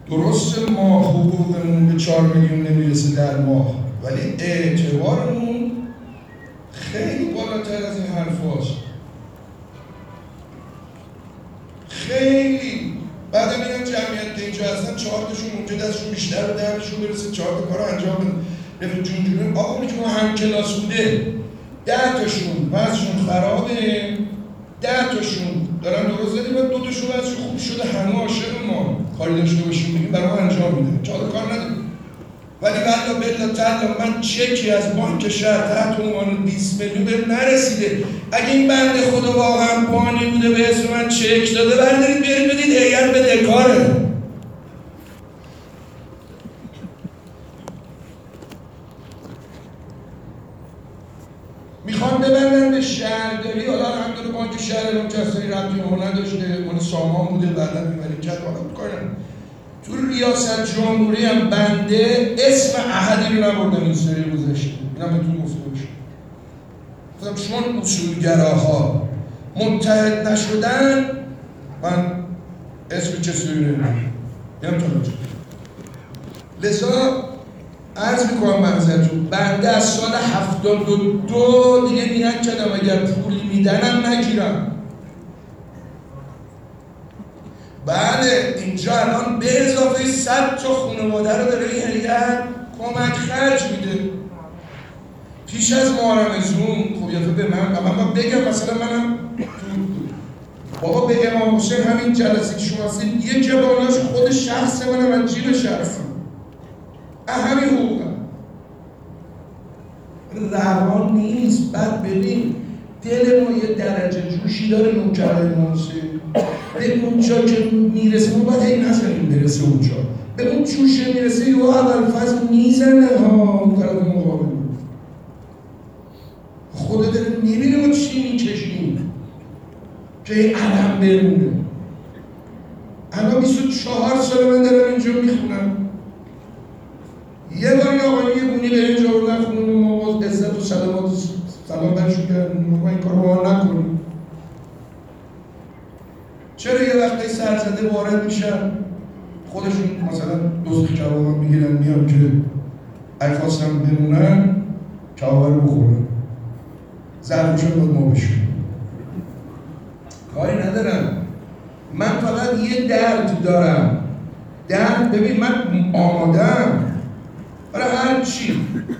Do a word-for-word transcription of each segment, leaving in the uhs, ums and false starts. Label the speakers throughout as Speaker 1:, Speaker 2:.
Speaker 1: درست ما حقوقمون به چهار میلیون نمیرسه در ماه، ولی اعتبارمون خیلی بالاتر از این حرف هاست. خیلی بعد میگن جمعیت که اینجا هستن چهار تاشون اونجا دستشون بیشتر به دردشون برسه، چهار تا کار انجام بدن. رفیق جون جون آقا اونی که ما هم کلاس بوده ده تاشون وضعشون خرابه، ده تاشون دارن درست زدیم و دو تاشون وضعشون خوب شده، همه عاشق ما کاری داشته باشیم بگیم برای ما انجام میده، چهار کار نداریم. ولی والله بالله تعالی من چکی از بانک شهر تحت عنوان بیست میلیون بهم نرسیده. اگه این بنده خدا واقعا بانی بوده به اسم من چک داده بردارید برید بدید هیئت بدهکاره. میخوام ببرن به شهرداری، حالا الحمدلله بانک شهر الان کسایی ربطی به نداشته، مال سامان بوده بعدا میبرید کرد حالا کارن. تو ریاست جمهوری هم بنده اسم احدی رو نبردم این سری گذشته، اینم بهتون گفته باشه. گفتم چون اصولگراها متحد نشدن من اسم کسی رو نمیدونم، اینم تا نجا. لذا عرض میکنم منظرتون بنده از سال هفتاد و دو دیگه نیت کردم اگر پولی میدنم نگیرم. بله اینجا الان به اضافه صد تا خانواده رو داره این هیئت کمک خرج میده. پیش از محرم زون خب یه به من اما بگم مثلا منم بابا به امام حسین همین جلسه که شما هستید یه جباناش خود شخص منم از جیب شخصم همین حقوقم روان نیست. بعد ببین دل ما یه درجه جوشی داره نوکرهای منصف به اونجا که میرسه ما باید این نزنیم برسه اونجا به اون جوشه میرسه یه اول فضل میزنه ها اون طرف مقابل خدا داره میبینه ما چی میکشیم که این علم برونه. الان بیست و چهار ساله من دارم اینجا میخونم. یه بار آقایی یه بونی به اینجا بردن خونون ما عزت و سلامات و سلام برشون کردن ما این کار رو نکنیم. چرا یه وقتی سرزده وارد میشن خودشون مثلا دوست کباب هم میگیرن میان که اگه خواستم بمونن کباب رو بخورن ظرفشون باید ما بشون کاری ندارم. من فقط یه درد دارم. درد ببین من آمادم برای هر چی،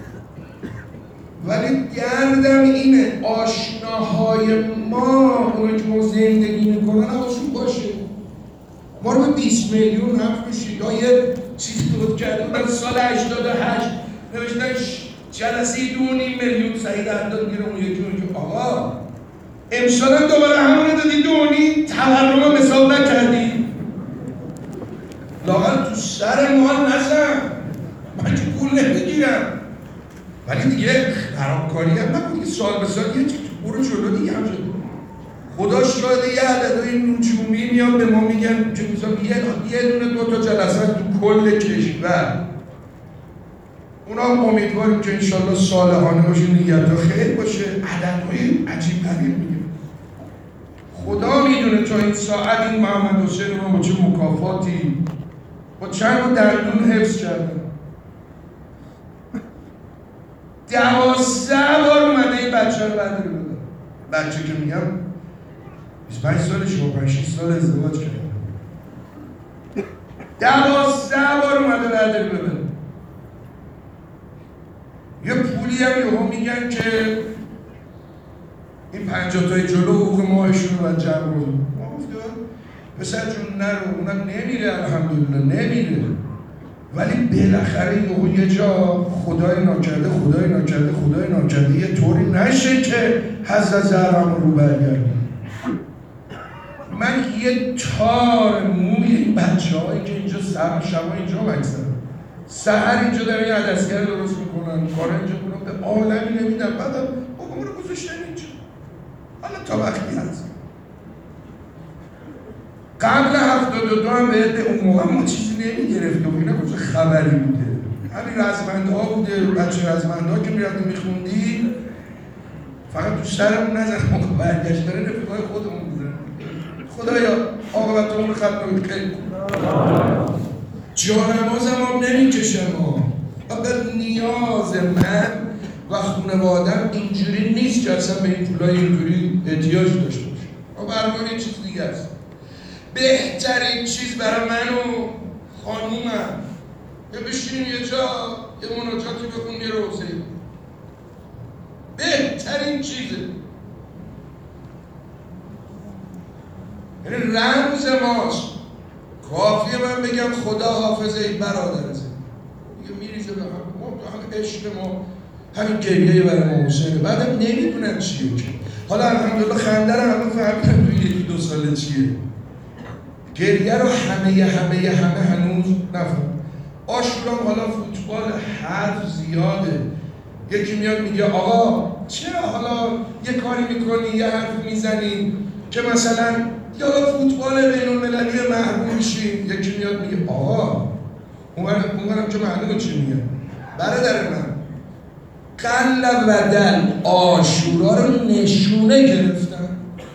Speaker 1: ولی دردم اینه آشناهای ما اونو که ما زندگی میکنن حواسون باشه. ما رو به بیست میلیون حرف میشید یا یه چیزی درست کرده بودن سال هشتاد و هشت نوشتن جلسه دو و نیم میلیون سعید حداد میره اون یکی اون که آقا امسال هم دوباره همونه دادی دو و نیم تورم هم حساب نکردی لاغل تو سر مال نزن من که پول نمیگیرم ولی دیگه خرابکاری هم نکن دیگه سال به سال یه چیز برو جلو دیگه هم شد. خدا شاید یه عددهای نجومی میان به ما میگن که یه دونه دو تا جلسه تو کل کشور اونا هم امیدواریم که انشالله صالحانه باشه نیت‌ها خیر باشه عددهای عجیب غریب میگه. خدا میدونه تا این ساعت این محمد حسین رو با چه مکافاتی با چند دندون حفظ کردن. دوازده بار اومده این بچه رو برداری بودن. بچه که میگم بیست و پنج سالش با پنج شش سال ازدواج کرده. دوازده بار اومده برداری بودن. یه پولی هم یهو میگن که این پنجاه تای جلو حقوق ماهشون رو باید جمع کنیم. ما گفتیم پسر جون نرو اونم نمیره الحمدلله نمیره. ولی بالاخره یهو یه جا خدای ناکرده خدای ناکرده خدای ناکرده یه طوری نشه که حظ از زهرم رو برگردیم. من یه تار موی این بچه هایی که اینجا سر شما اینجا مکسن سهر اینجا داره یه عدسگر درست میکنن کار اینجا کنم به عالمی نمیدن بعدم بابا رو گذاشتن اینجا حالا تا وقتی هست. قبل هفتاد و دو هم به اون موقع ما چیزی نمیگرفتم اینا کجا خبری بوده همین رزمندها بوده بچه رزمندها که میرفتیم میخوندی فقط تو سرمون نزن موقع برگشت داره رفیقای خودمون بودن. خدایا عاقبتمون رو ختم کنید خیلی جانمازم هم نمیکشم ها. به نیاز من و خانوادم اینجوری نیست که اصلا به این پولای اینجوری احتیاج داشته باشه. اما برای یه چیز دیگه است. بهترین چیز برای من و خانومم یه بشینیم یه جا یه مناجاتی بخونیم یه روزه. بهترین چیزه. یعنی رمز ماست. کافیه من بگم خدا حافظه ای برادرت. دیگه میریزه به هم. ما تو همه عشق ما همین گریه برای ما حسینه. بعدم نمیدونن چیه که. حالا الحمدلله خنده رو همه فهمیدن توی یکی دو ساله چیه. گریه رو همه همه همه هنوز نفهم. آشورام حالا فوتبال حرف زیاده. یکی میاد میگه آقا چرا حالا یه کاری میکنی یه حرف میزنی که مثلا یا فوتبال بین المللی محروم میشیم. یکی میاد میگه آقا اونم که معلومه چی میگه. برادر من قلب و دل آشورا رو نشونه گرفتن.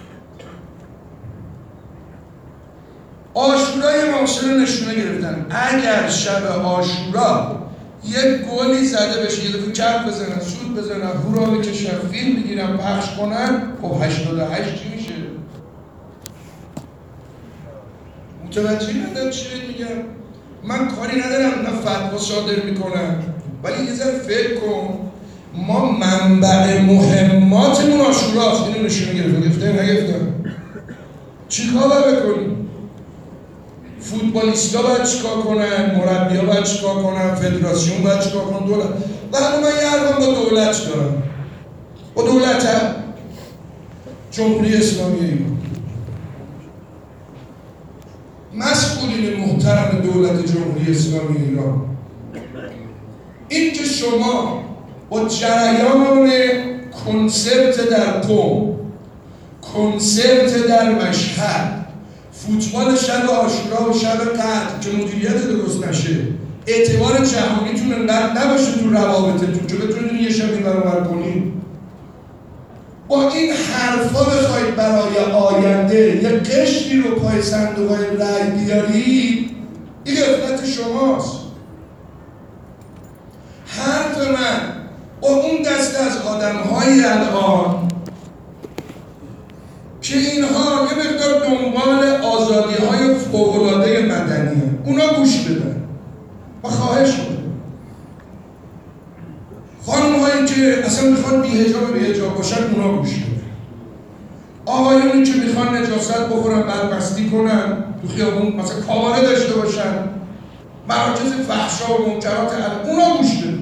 Speaker 1: آشورای معاصر رو نشونه گرفتن. اگر شب آشورا یک گلی زده بشه یه دفعه کف بزنن سود بزنن هورا بکشن فیلم بگیرن پخش کنن خب هشتاد و هشت چی میشه؟ متوجه ندارم چی میگم؟ من کاری ندارم نه فتوا صادر میکنم ولی یه ذره فکر کن ما منبع مهماتمون آشوراست. اینو نشونه گرفتن گرفتن نگرفتن چی کار باید بکنیم؟ فوتبالیستا باید چیکار کنن؟ مربی‌ها باید چیکار کنن؟ فدراسیون باید چیکار کنن؟ دولت و همون من یه حرفم با دولت دارم با دولت هم جمهوری اسلامی ایران مسئولین محترم دولت جمهوری اسلامی ایران این که شما با جریان کنسرت در قم کنسرت در مشهد فوتبال شب آشورا و شب قدر که مدیریت درست نشه اعتبار جهانیتون انقدر نباشه تو روابطتون که بتونید یه شب این برابر کنید با این حرفا بخواید برای آینده یه قشری رو پای صندوق‌های رای بیارید این غفلت شماست. حرف من با اون دسته از آدم‌های الان که اینها یه مقدار دنبال آزادی‌های فوق‌العاده مدنیه اونا گوش بدن و خواهش کنم خانم‌هایی که اصلا میخوان بی‌حجاب بی‌حجاب باشن اونا گوش بدن. آقایونی که میخوان نجاست بخورن بدمستی کنن تو خیابون مثلا کاواره داشته باشن مراکز فحشا و منکرات الان اونا گوش بدن.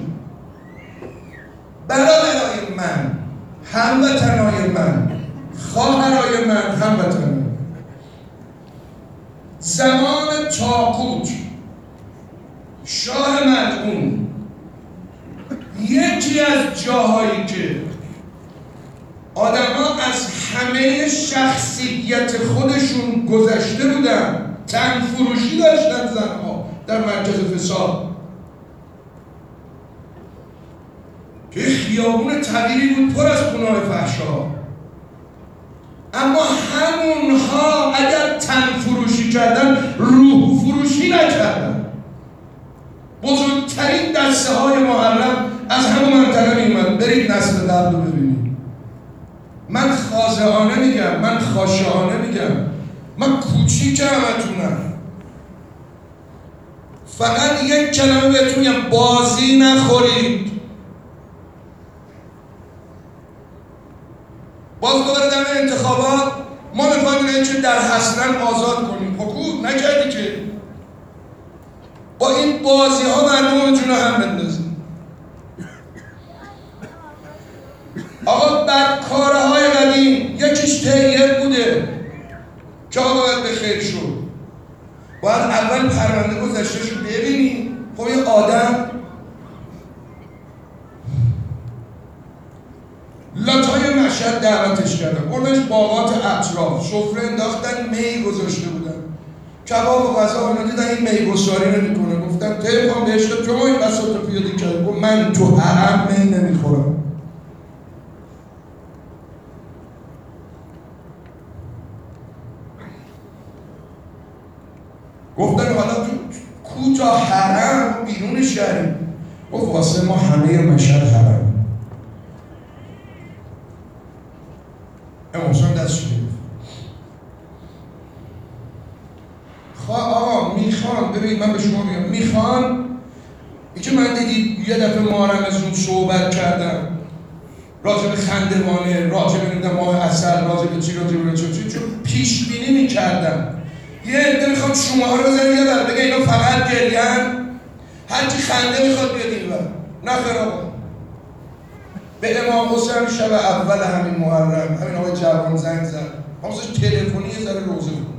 Speaker 1: برادرای من هموطنای من خواهرای من هموطنای زمان طاغوت شاه ملعون یکی از جاهایی که آدم‌ها از همه شخصیت خودشون گذشته بودن تن فروشی داشتن زنها در مرکز فساد که خیابون طویلی بود پر از خونه‌های فحشا اما همونها اگر تن فروشی کردن روح فروشی نکردن. بزرگترین دسته های محرم از همون منطقه میومد. برید نسل قبل رو ببینید. من خازهانه میگم من خاشهانه میگم من کوچیک همتونم فقط یک کلمه بهتون میگم بازی نخورید. باز دوباره در انتخابات ما میخوایم اینه که در حسرن آزاد کنیم. حکومت نکردی که با این بازی ها مردم میتونه هم بندازیم. آقا بدکاره های قدیم یکیش تهیه بوده که آقا باید به خیر شد. باید اول پرونده گذشتهش رو ببینی. خب یه آدم لاتای مشهد دعوتش کردن بردنش باغات اطراف سفره انداختن می گذاشته بودن کباب و غذا اونا دیدن این می گساری نمیکنه گفتن طبقا بهش که شما این بساط رو پیاده کرد گفت من تو حرم می نمیخورم. گفتن حالا تو تا حرم بیرون شهریم. گفت واسه ما همه مشهد حرم. امام حسین دستش گرفت. خواه آقا میخوان، ببینید من به شما میگم میخوان ای که من دیدید یه دفعه محرم از اون صحبت کردم راجع به خندوانه، راجع به ماه عسل، راجع به چی راجع به چی، چون پیش بینی میکردم یه عده میخواد شما رو بزنید یه بر بگه اینا فقط گریان، هرچی خنده میخواد بیاد این بر. نه خیر آقا، به امام حسین شب اول همین محرم همین آقای جوان زنگ زد، همونش تلفنی یه ذره روزه بود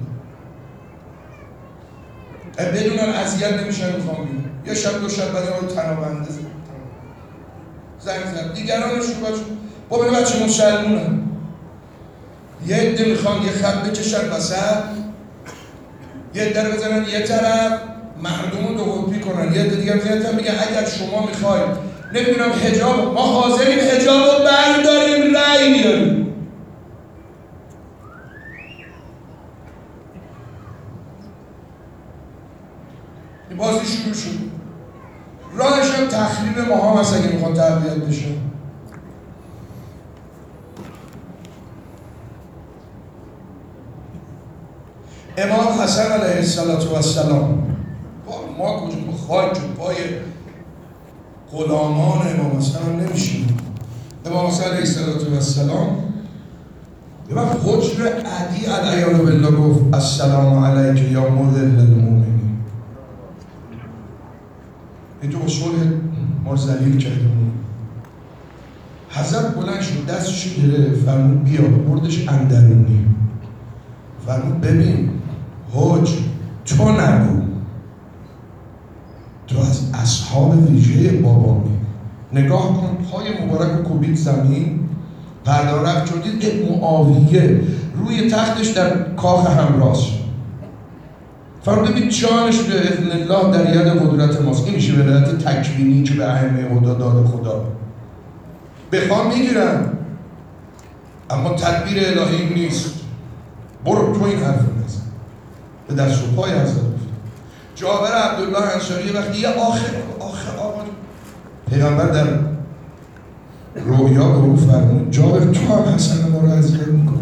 Speaker 1: بدون اذیت نمیشن میخوام بیان. یه شب دو شب بعد رو تنابنده زنگ زد دیگرانش رو بچه با بینه بچه مسلمونه یه عده میخوان یه خط بکشن وسط، یه عده رو بزنن یه طرف مردم رو دو قطبی کنن، یه عده دیگه بزنن میگن اگر شما میخواید نمیدونم حجاب، ما حاضریم حجاب رو برداریم رأی بیاریم. این بازی شروع شد. راهش هم تخریب ماها هست اگه میخواد تقویت بشه. امام حسن علیه السلام ما کجا خواهد که پای غلامان امام حسن هم نمیشیم. امام حسن علیه السلام یه وقت حجر عدی علیه بالله گفت السلام علیک یا مذل المؤمنین. این تو اصول ما ذلیل کردیم. حضرت بلند شد دستش گرفت فرمود بیا، بردش اندرونی، فرمود ببین حج تو نگو، تو از اصحاب ویژه بابامی. نگاه کن پای مبارک رو کوبید زمین، پرده رفت شدید که معاویه روی تختش در کاخ همراست. فرمود ببین جانش به اذن الله در ید قدرت ماست. این میشه ولایت تکوینی که به ائمه خدا داده خدا. بخوام میگیرن اما تدبیر الهی نیست. برو تو این حرف نزن. به دست و پای حضرت گفت. جابر عبدالله انصاری وقتی یه آخر آخر آخر پیغمبر در رویا به او فرمود جابر تو هم حسن ما رو اذیت میکنی.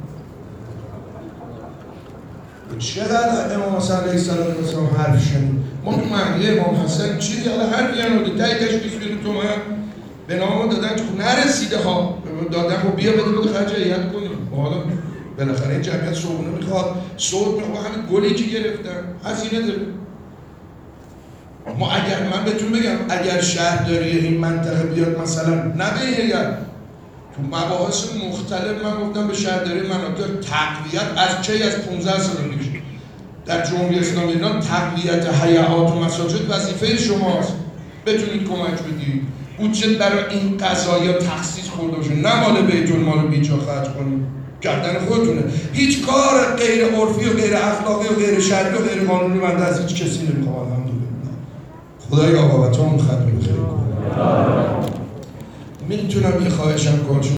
Speaker 1: چقدر امام حسن علیه السلام حرف شنید. ما تو مهدی امام حسن چیزی حالا حرف یعنی تایی تشخیص بدیم تو من به نام دادن که نرسیده ها دادن خب بیا بده بده خرج هیئت کنیم. حالا بالاخره این جمعیت صبحونه میخواد، صبح میخواد همین گلی که گرفتن هزینه داره. ما اگر من بهتون بگم اگر شهرداری این منطقه بیاد مثلا نه به هیئت تو مباحث مختلف من گفتم به شهرداری مناطق تقویت از چه از پانزده سال پیش در جمهوری اسلامی ایران تقویت هیئات و مساجد وظیفه شماست. بتونید کمک بدید. بودجه برای این قضایا تخصیص خورده باشه، نه مال بیت المال بیجا خرج کنید. گردن خودتونه. هیچ کار غیر عرفی و غیر اخلاقی و غیر شرعی و غیر قانونی من از هیچ کسی نمیخوام. الحمدلله. خدایا بابتون ختم بخیر کنه. میتونم یه خواهشم کنم